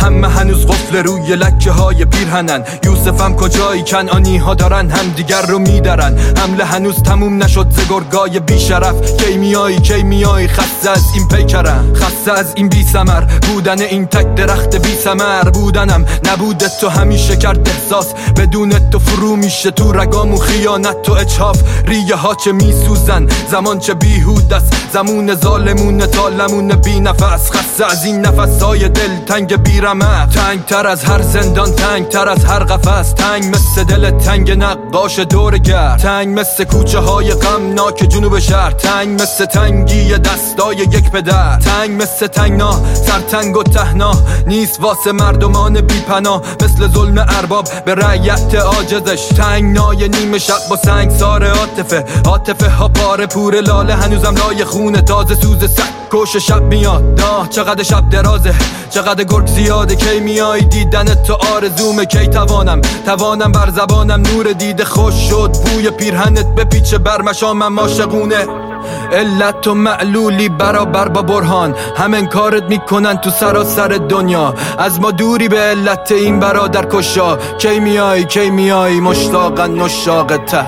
همه هنوز قفل روی لکه های پیرهنن. یوسفم کجایی؟ کنعانی ها دارن هم دیگر رو میدرن. حمله هنوز تموم نشد ز گرگای بیشرف. کی میای خسته از این پیکرم، خسته از این بی ثمر بودن این تک درخت بی ثمر بودنم. نبودت تو همیشه کرد احساس، بدون تو فرو میشه تو رگامو خیانت و اجحاف. ریه ها چه میسوزن، زمان چه بیهود است، زمون ظالمون تالمون بی نفس. خسته از این نفسای دل تنگ بیرمق، تنگ تر از هر زندان، تنگ تر از هر قفس. تنگ مثل دل تنگ نقاش دورگر، تنگ مثل کوچه های غمناک جنوب شهر، تنگ مثل تنگی دستای یک پدر، تنگ مثل تنگنا سرتنگ و تهنا نیست واسه مردمان بی پناه. مثل ظلم ارباب به رعیت عاجزش، تنگنای نیمه شب با سنگسار عاطفه ها پاره پور لاله هنوزم لای خونه تازه سوز سگ کش شب میاد. چقدر شب درازه، چقدر گرگ زیاده. کی میای؟ دیدن تو آرزومه. کی توانم بر زبانم نور دیده خوش شد بوی پیرهنت بپیچه بر مشامم عاشقونه. علت و معلولی برابر با برهان، همین کارت میکنن تو سراسر دنیا. از ما دوری به علت این برادر کشا. کی میای مشتاقن نشاق ته.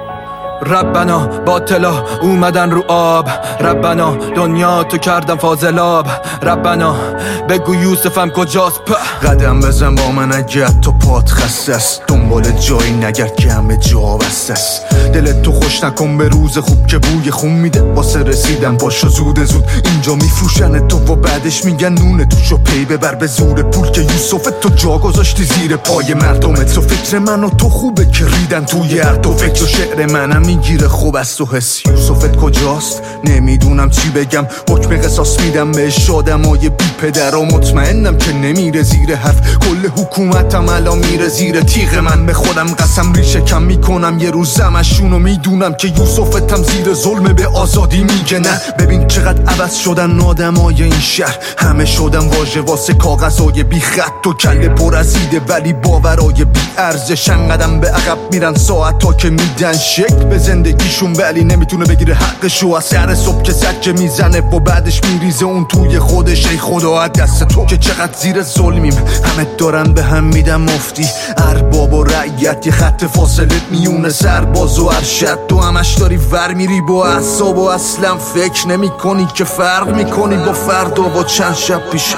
ربنا باطلا اومدن رو آب، ربنا دنیا تو کردم فاضلاب. ربنا بگو یوسفم کجاست؟ قدم بزن با من اگه تو پات خسته است، دنبال جایی نگرد که همه جا بسته است. دلت تو خوش نکن به روز خوب که بوی خون میده واسه رسیدن باشو زود اینجا میفروشن تو و بعدش میگن نونه توشو پی ببر به زور پول که یوسف تو جا گذاشتی زیر پای مردمت. تو فکر من و تو خوبه که ریدن توی هر دو فکر و شعر منم میگیره خوب است و حس. یوسفت کجاست؟ نمیدونم چی بگم، حکم قصاص میدم بهش آدمای بی پدر و مطمئنم که نمیره زیر حرف. کل حکومتم الان میره زیر تیغ من، به خودم قسم ریشه کم میکنم یه روز زمشونو. میدونم که یوسفتم زیر ظلم به آزادی میگه نه. ببین چقدر عوض شدن آدمای این شهر، همه شدن واژه واسه کاغذای بی خط و کله پر از ایده ولی باورای بی ارزش. انقدم به عقب میرن ساعتا که میدن شکل به زندگیشون ولی نمیتونه بگیره حقشو. از سر صبح که سکه میزنه و بعدش میریزه اون توی خودش. ای خدا از دست تو که چقدر زیر ظلمیم، همه دارن به هم میدن مفتی. ارباب و رعیت یه خط فاصله میونه سرباز و ارشد. تو همش داری ور میری با اعصاب و اصلا فکر نمی کنی که فرق میکنی با فردا و چند شب پیشت.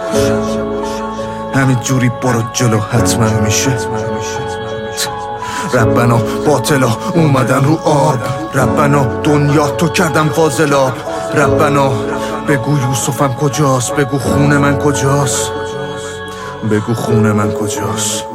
همین جوری برو جلو حتما میشه. ربنا باطلا اومدن رو آب، ربنا دنیا تو کردم فاضلاب. ربنا بگو یوسفم کجاست، بگو خون من کجاست، بگو خون من کجاست.